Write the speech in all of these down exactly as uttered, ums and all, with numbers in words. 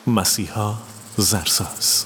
مسیحا زرساز.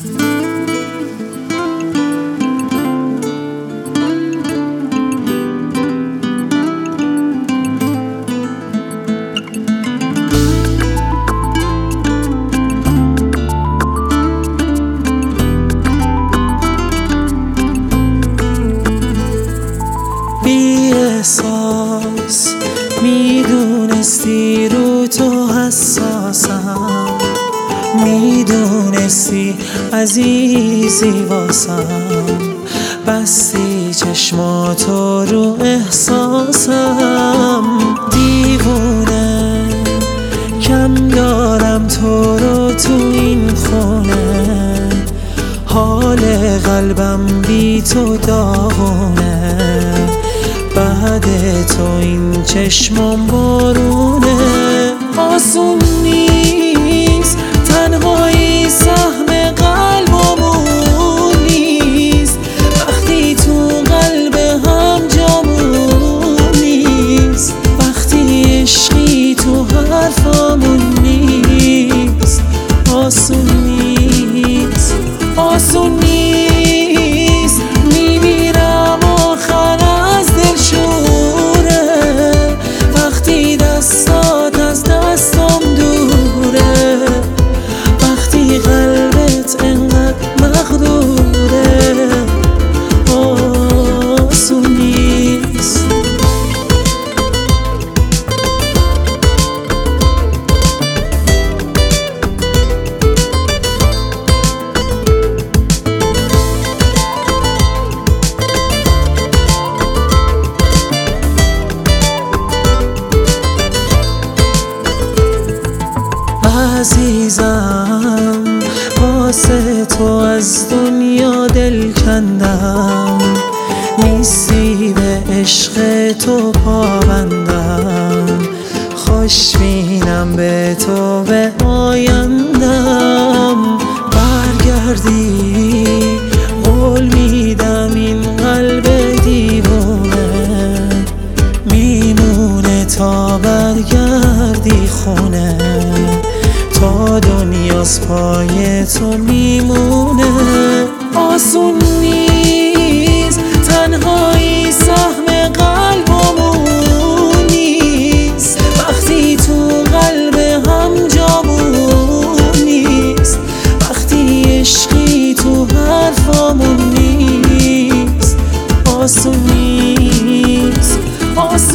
بی احساس میدونستی رو تو حساسم، میدونستی عزیزی واسم، بستی چشماتو رو احساسم. دیوونه کم دارم تو رو تو این خونه، حال قلبم بی تو داغونه، بعد تو این چشمم بارونه. آسون نیست تنهایی سهم قلبمون نیست، وقتی تو قلب هم جامون نیست، وقتی عشقی تو حرفامون نیست. آسون نیست آسون نیست میمیرم آخر از دلشوره، وقتی دستات از دستم دوره، وقتی قلبت انقدر مغروره. آسون نیست. عزیزم واسه تو از دنیا دل کندم، نیستی به عشق تو پابندم، خوشبینم به تو به آیندم. برگردی قول میدم این قلب دیوونه میمونه تا برگردی خونه، تا دنیاس پای تو میمونه. آسون نیست تنهایی سهم قلبمون نیست، وقتی تو قلب هم جامون نیست، وقتی عشقی تو حرفامون نیست. آسون نیست آسون